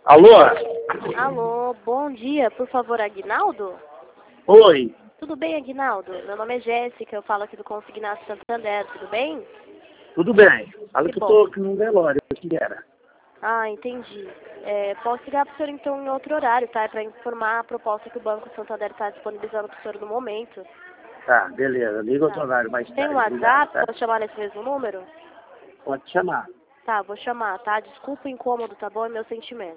Alô? Alô, bom dia. Por favor, Aguinaldo? Oi, Tudo bem, Aguinaldo? Meu nome é Jéssica, eu falo aqui do Consignato Santander, tudo bem? tudo bem? Fala Que que eu bom. tô aqui no velório, o que era? Ah, entendi. Posso ligar para o senhor então em outro horário, tá? Para informar a proposta que o Banco Santander está disponibilizando para o senhor no momento. Tá, beleza, liga outro Tá. horário mais Tem um tarde, obrigado, WhatsApp? tá? Posso chamar nesse mesmo número? Pode chamar. Tá, vou chamar, tá? Desculpa o incômodo, tá bom? É meu sentimento.